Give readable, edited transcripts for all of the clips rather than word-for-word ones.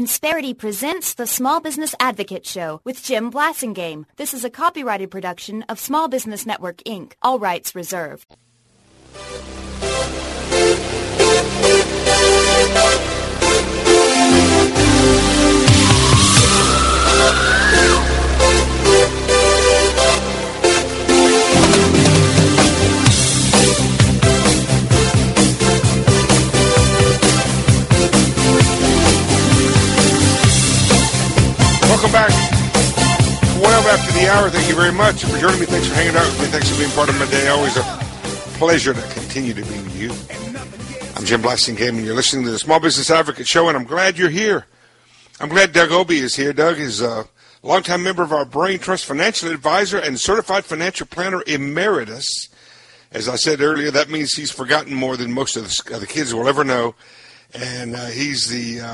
Insperity presents the Small Business Advocate Show with Jim Blasingame. This is a copyrighted production of Small Business Network, Inc., all rights reserved. Welcome back. Well, after the hour, thank you very much for joining me. Thanks for hanging out with me. Thanks for being part of my day. Always a pleasure to continue to be with you. I'm Jim Blasingame, and you're listening to the Small Business Advocate Show, and I'm glad you're here. I'm glad Doug Obie is here. Doug is a longtime member of our Brain Trust financial advisor and certified financial planner emeritus. As I said earlier, that means he's forgotten more than most of the kids will ever know. And he's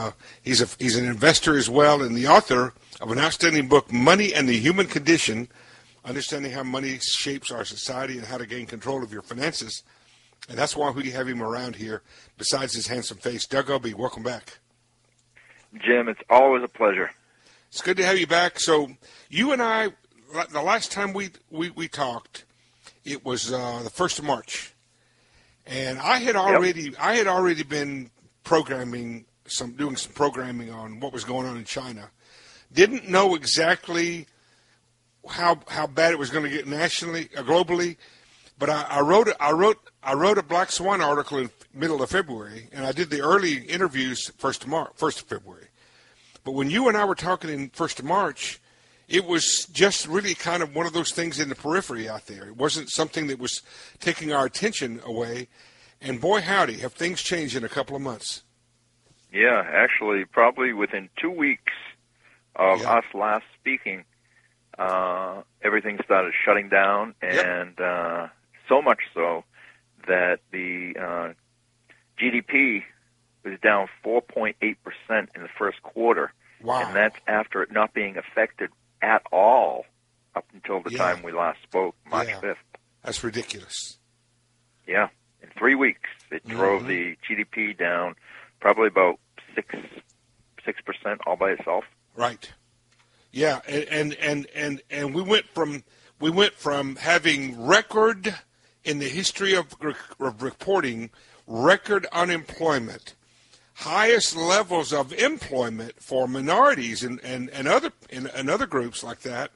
an investor as well, and the author of an outstanding book, Money and the Human Condition, Understanding How Money Shapes Our Society and How to Gain Control of Your Finances. And that's why we have him around here, besides his handsome face. Doug Obie, welcome back. Jim, it's always a pleasure. It's good to have you back. So you and I, the last time we talked, it was the 1st of March. And I had already been doing some programming on what was going on in China. Didn't know exactly how bad it was going to get nationally, globally, but I wrote a Black Swan article in middle of February, and I did the early interviews 1st of February. But when you and I were talking in 1st of March, it was just really kind of one of those things in the periphery out there. It wasn't something that was taking our attention away. And boy, howdy, have things changed in a couple of months. Yeah, actually, probably within 2 weeks of us last speaking, everything started shutting down, and so much so that the GDP was down 4.8% in the first quarter. Wow. And that's after it not being affected at all up until the time we last spoke, March 5th. That's ridiculous. Yeah. In 3 weeks, it drove the GDP down probably about 6% all by itself. Right. Yeah, and we went from having record in the history of reporting record unemployment, highest levels of employment for minorities and other groups like that.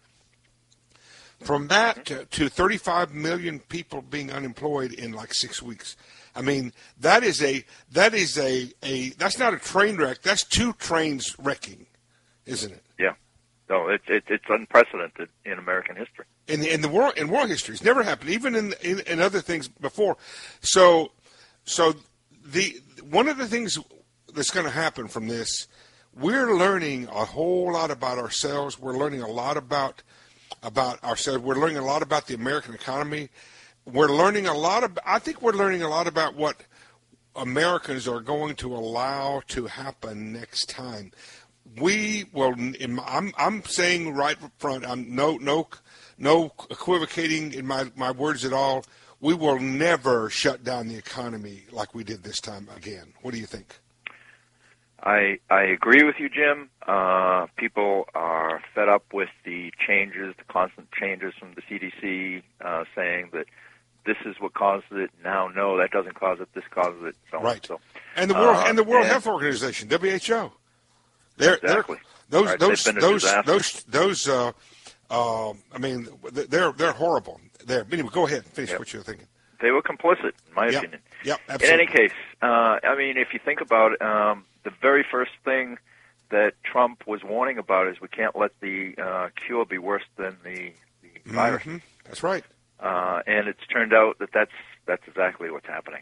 From that to 35 million people being unemployed in like 6 weeks. I mean, that's not a train wreck. That's 2 trains wrecking, isn't it? Yeah. No, it's unprecedented in American history. In world history, it's never happened, even in other things before. So one of the things that's going to happen from this, we're learning a whole lot about ourselves. We're learning a lot about ourselves. We're learning a lot about the American economy. We're learning I think we're learning a lot about what Americans are going to allow to happen next time. We will. I'm saying right up front. I'm no equivocating in my words at all. We will never shut down the economy like we did this time again. What do you think? I agree with you, Jim. People are fed up with the constant changes from the CDC, saying that this is what causes it. Now, no, that doesn't cause it. This causes it. So right. So, and the World Health Organization, WHO. Exactly. They're horrible. Anyway, go ahead and finish what you're thinking. They were complicit, in my opinion. Yep, absolutely. In any case, if you think about it, the very first thing that Trump was warning about is we can't let the cure be worse than the virus. Mm-hmm. That's right. And it's turned out that's exactly what's happening.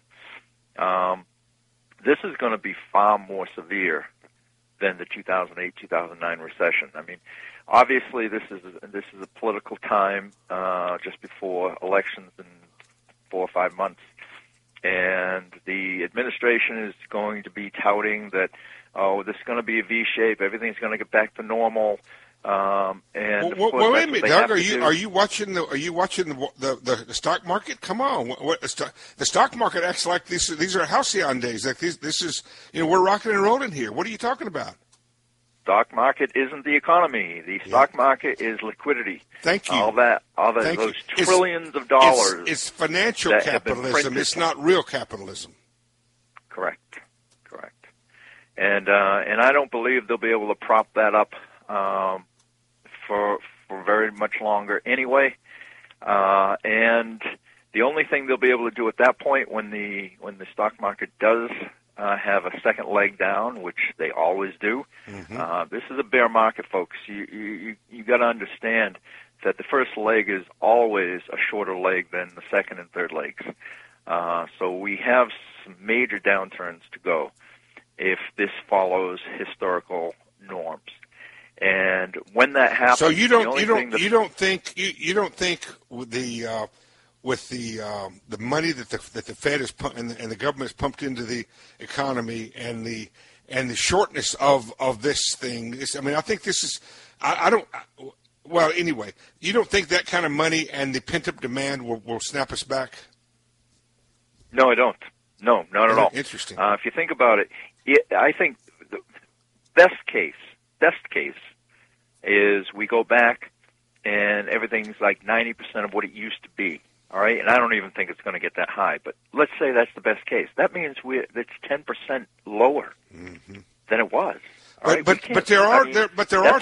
This is going to be far more severe than the 2008-2009 recession. I mean, obviously this is a political time just before elections in 4 or 5 months. And the administration is going to be touting that, this is going to be a V-shape, everything's going to get back to normal. And wait a minute, Doug. Are you watching the stock market? Come on, the stock market acts like these are halcyon days. Like this is we're rocking and rolling here. What are you talking about? stock market isn't the economy. The stock market is liquidity. Thank you. All that those trillions of dollars. It's financial capitalism. It's not real capitalism. Correct. And I don't believe they'll be able to prop that up for very much longer anyway. And the only thing they'll be able to do at that point, when the stock market does have a second leg down, which they always do. This is a bear market, folks. You got to understand that the first leg is always a shorter leg than the second and third legs. So we have some major downturns to go if this follows historical norms. And when that happens, so you don't think with the money that the Fed is and the government has pumped into the economy and the shortness of this thing. I think this is well, anyway, you don't think that kind of money and the pent-up demand will snap us back? No, I don't. No, not at all. Interesting. If you think about it, I think the best case is we go back and everything's like 90% of what it used to be. All right, and I don't even think it's going to get that high. But let's say that's the best case. That means it's 10% lower than it was. But there are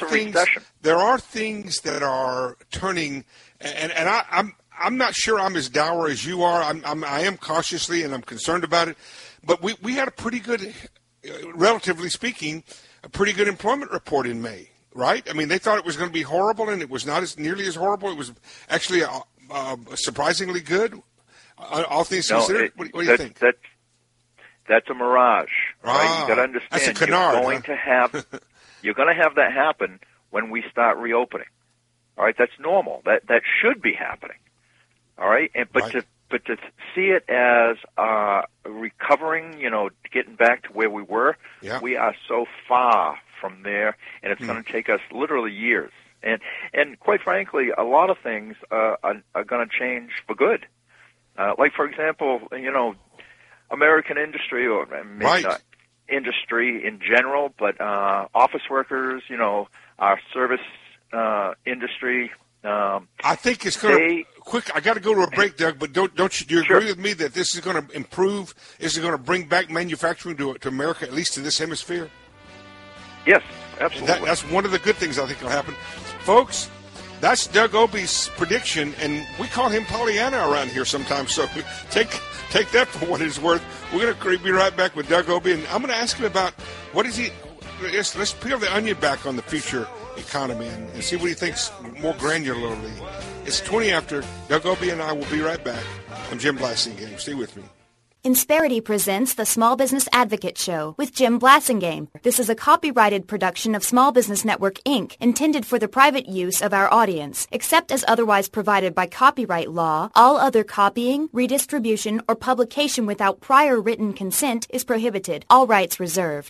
things that are turning, and I'm not sure I'm as dour as you are. I am cautiously, and I'm concerned about it. But we had a pretty good, relatively speaking, a pretty good employment report in May, right? I mean, they thought it was going to be horrible, and it was not nearly as horrible. It was actually surprisingly good, all things considered. What do you think? That's a mirage, right? You got to understand. That's a canard. You're going to have that happen when we start reopening. All right, that's normal. That should be happening. All right, but to see it as recovering, getting back to where we were, we are so far from there, and it's going to take us literally years. And quite frankly, a lot of things are going to change for good. Like, for example, American industry, or maybe not industry in general, but office workers, our service industry. I think it's going to quick. I got to go to a break, Doug. But don't you agree with me that this is going to improve? Is it going to bring back manufacturing to America, at least to this hemisphere? Yes, absolutely. That's one of the good things I think will happen, folks. That's Doug Obie's prediction, and we call him Pollyanna around here sometimes. So take that for what it's worth. We're going to be right back with Doug Obie, and I'm going to ask him about what is he. Let's peel the onion back on the future economy and see what he thinks more granularly. It's 20 after. Doug Obie and I will be right back. I'm Jim Blasingame. Stay with me. Insperity presents the Small Business Advocate Show with Jim Blasingame. This is a copyrighted production of Small Business Network, Inc., intended for the private use of our audience. Except as otherwise provided by copyright law, all other copying, redistribution, or publication without prior written consent is prohibited. All rights reserved.